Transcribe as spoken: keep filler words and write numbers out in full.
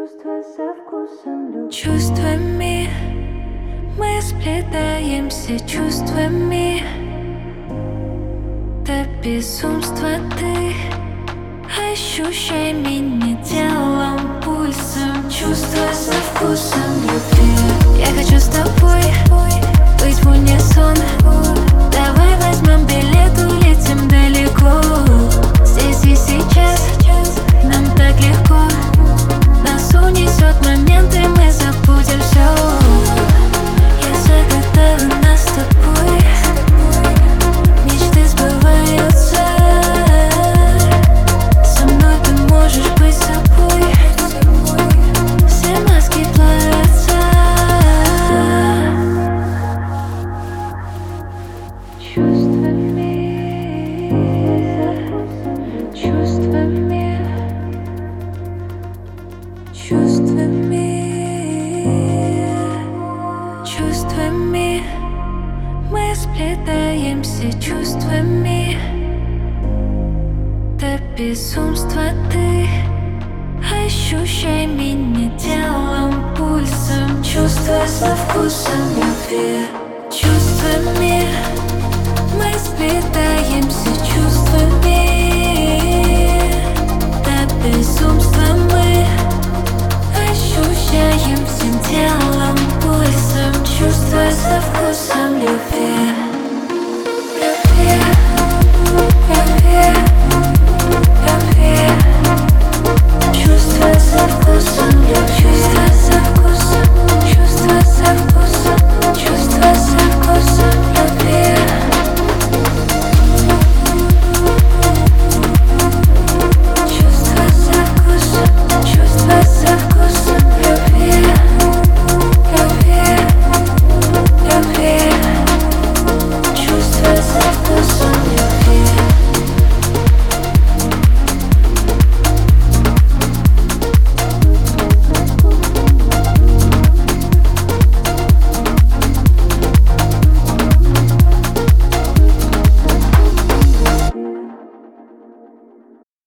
Чувства со вкусом любви. Чувствами мы сплетаемся чувствами. До безумства ты ощущай меня телом, пульсом. Чувства со вкусом любви. Я хочу с тобой быть в унисон. Давай возьмем билет, улетим далеко. Здесь и сейчас нам так легко. Нас унесет момент, и мы забудем все. Я загадала нас с тобой. Мечты сбываются. Со мной ты можешь быть собой. Все маски плавятся. Чувствами, чувствами, чувствами, чувствами мы сплетаемся чувствами. До безумства ты ощущай меня телом, пульсом. Чувства со вкусом любви. Чувствами мы сплетаемся чувствами. До безумства